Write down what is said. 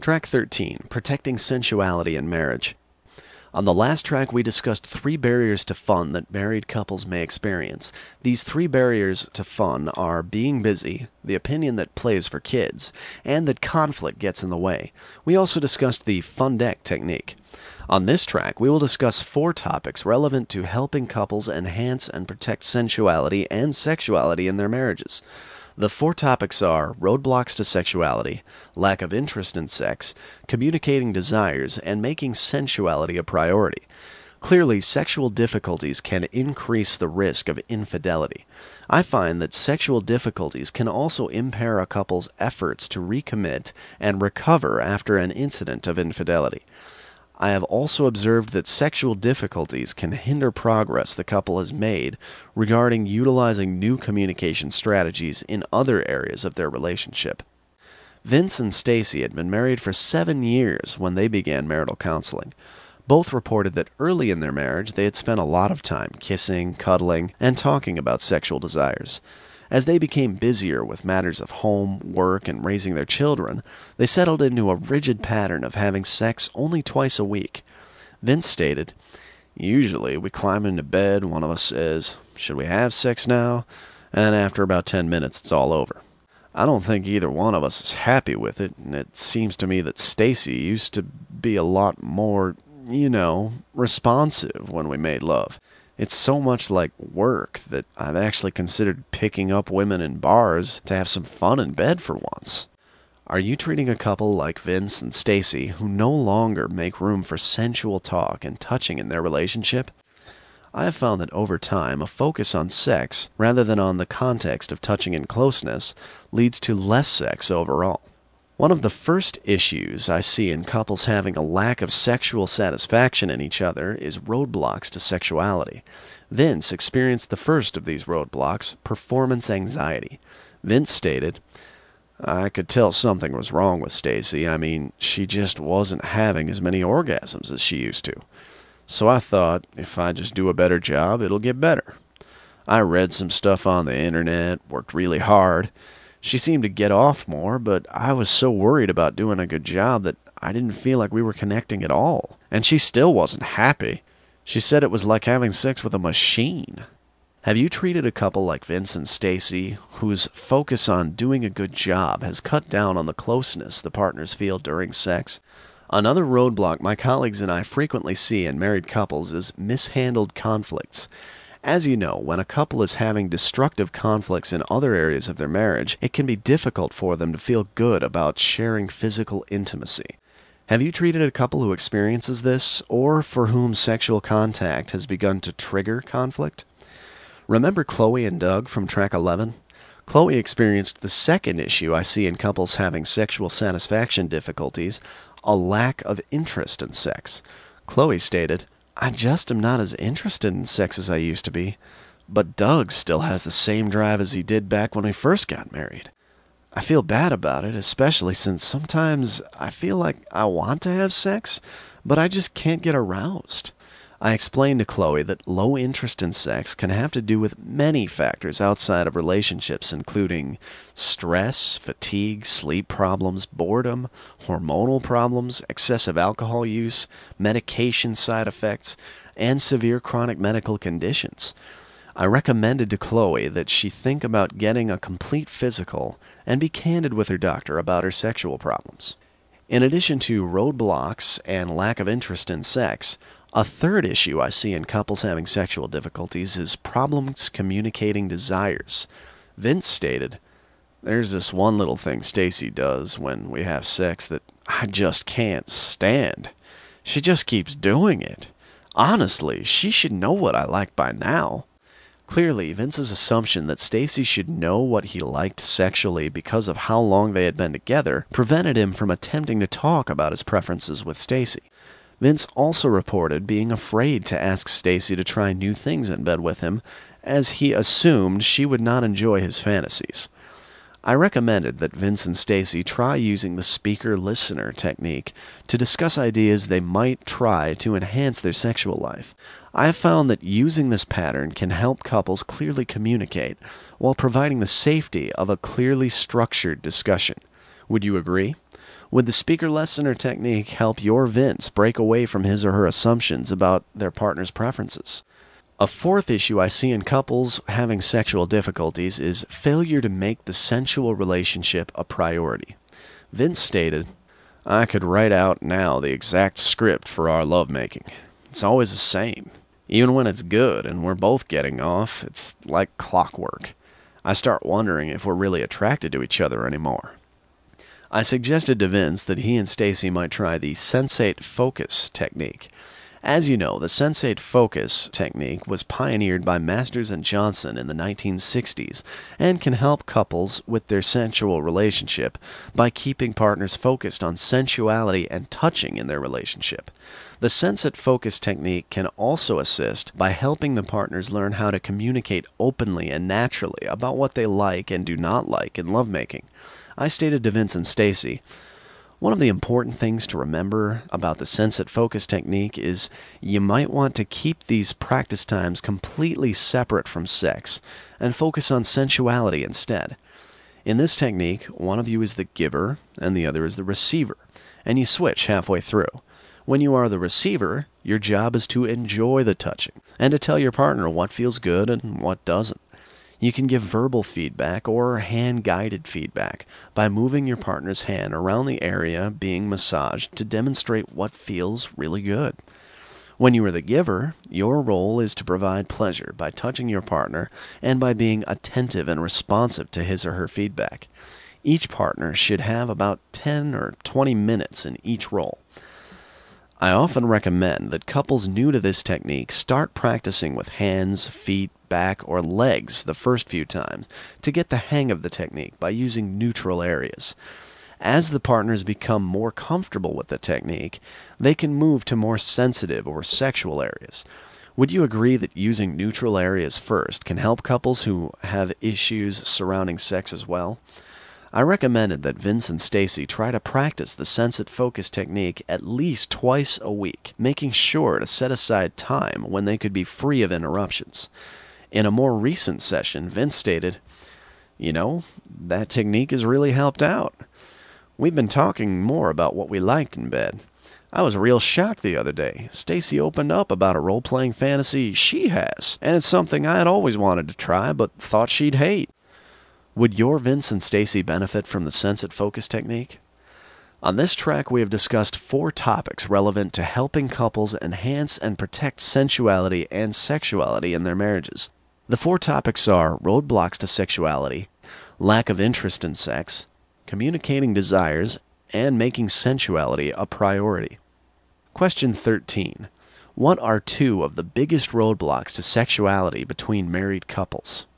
Track 13, Protecting Sensuality in Marriage. On the last track, we discussed 3 barriers to fun that married couples may experience. These 3 barriers to fun are being busy, the opinion that plays for kids, and that conflict gets in the way. We also discussed the fun deck technique. On this track, we will discuss 4 topics relevant to helping couples enhance and protect sensuality and sexuality in their marriages. The 4 topics are roadblocks to sexuality, lack of interest in sex, communicating desires, and making sensuality a priority. Clearly, sexual difficulties can increase the risk of infidelity. I find that sexual difficulties can also impair a couple's efforts to recommit and recover after an incident of infidelity. I have also observed that sexual difficulties can hinder progress the couple has made regarding utilizing new communication strategies in other areas of their relationship. Vince and Stacy had been married for 7 years when they began marital counseling. Both reported that early in their marriage they had spent a lot of time kissing, cuddling, and talking about sexual desires. As they became busier with matters of home, work, and raising their children, they settled into a rigid pattern of having sex only twice a week. Vince stated, "Usually we climb into bed, one of us says, 'Should we have sex now?' And after about 10 minutes it's all over. I don't think either one of us is happy with it, and it seems to me that Stacy used to be a lot more, responsive when we made love. It's so much like work that I've actually considered picking up women in bars to have some fun in bed for once." Are you treating a couple like Vince and Stacy who no longer make room for sensual talk and touching in their relationship? I have found that over time, a focus on sex, rather than on the context of touching and closeness, leads to less sex overall. One of the first issues I see in couples having a lack of sexual satisfaction in each other is roadblocks to sexuality. Vince experienced the first of these roadblocks, performance anxiety. Vince stated, "I could tell something was wrong with Stacy. She just wasn't having as many orgasms as she used to. So I thought, if I just do a better job, it'll get better. I read some stuff on the internet, worked really hard. She seemed to get off more, but I was so worried about doing a good job that I didn't feel like we were connecting at all. And she still wasn't happy. She said it was like having sex with a machine." Have you treated a couple like Vince and Stacy, whose focus on doing a good job has cut down on the closeness the partners feel during sex? Another roadblock my colleagues and I frequently see in married couples is mishandled conflicts. As you know, when a couple is having destructive conflicts in other areas of their marriage, it can be difficult for them to feel good about sharing physical intimacy. Have you treated a couple who experiences this, or for whom sexual contact has begun to trigger conflict? Remember Chloe and Doug from track 11? Chloe experienced the second issue I see in couples having sexual satisfaction difficulties, a lack of interest in sex. Chloe stated, "I just am not as interested in sex as I used to be, but Doug still has the same drive as he did back when we first got married. I feel bad about it, especially since sometimes I feel like I want to have sex, but I just can't get aroused." I explained to Chloe that low interest in sex can have to do with many factors outside of relationships, including stress, fatigue, sleep problems, boredom, hormonal problems, excessive alcohol use, medication side effects, and severe chronic medical conditions. I recommended to Chloe that she think about getting a complete physical and be candid with her doctor about her sexual problems. In addition to roadblocks and lack of interest in sex, a third issue I see in couples having sexual difficulties is problems communicating desires. Vince stated, "There's this one little thing Stacy does when we have sex that I just can't stand. She just keeps doing it. Honestly, she should know what I like by now." Clearly, Vince's assumption that Stacy should know what he liked sexually because of how long they had been together prevented him from attempting to talk about his preferences with Stacy. Vince also reported being afraid to ask Stacy to try new things in bed with him, as he assumed she would not enjoy his fantasies. I recommended that Vince and Stacy try using the speaker-listener technique to discuss ideas they might try to enhance their sexual life. I have found that using this pattern can help couples clearly communicate while providing the safety of a clearly structured discussion. Would you agree? Would the speaker lesson or technique help your Vince break away from his or her assumptions about their partner's preferences? A fourth issue I see in couples having sexual difficulties is failure to make the sensual relationship a priority. Vince stated, "I could write out now the exact script for our lovemaking. It's always the same. Even when it's good and we're both getting off, it's like clockwork. I start wondering if we're really attracted to each other anymore." I suggested to Vince that he and Stacy might try the sensate focus technique. As you know, the sensate focus technique was pioneered by Masters and Johnson in the 1960s and can help couples with their sensual relationship by keeping partners focused on sensuality and touching in their relationship. The sensate focus technique can also assist by helping the partners learn how to communicate openly and naturally about what they like and do not like in lovemaking. I stated to Vince and Stacy, "One of the important things to remember about the sensate focus technique is you might want to keep these practice times completely separate from sex and focus on sensuality instead. In this technique, one of you is the giver and the other is the receiver, and you switch halfway through. When you are the receiver, your job is to enjoy the touching and to tell your partner what feels good and what doesn't. You can give verbal feedback or hand-guided feedback by moving your partner's hand around the area being massaged to demonstrate what feels really good. When you are the giver, your role is to provide pleasure by touching your partner and by being attentive and responsive to his or her feedback. Each partner should have about 10 or 20 minutes in each role. I often recommend that couples new to this technique start practicing with hands, feet, back, or legs the first few times to get the hang of the technique by using neutral areas. As the partners become more comfortable with the technique, they can move to more sensitive or sexual areas. Would you agree that using neutral areas first can help couples who have issues surrounding sex as well? I recommended that Vince and Stacy try to practice the sensate focus technique at least twice a week, making sure to set aside time when they could be free of interruptions. In a more recent session, Vince stated, "That technique has really helped out. We've been talking more about what we liked in bed. I was real shocked the other day. Stacy opened up about a role-playing fantasy she has, and it's something I had always wanted to try but thought she'd hate." Would your Vince and Stacy benefit from the sensate focus technique? On this track, we have discussed 4 topics relevant to helping couples enhance and protect sensuality and sexuality in their marriages. The 4 topics are roadblocks to sexuality, lack of interest in sex, communicating desires, and making sensuality a priority. Question 13. What are 2 of the biggest roadblocks to sexuality between married couples?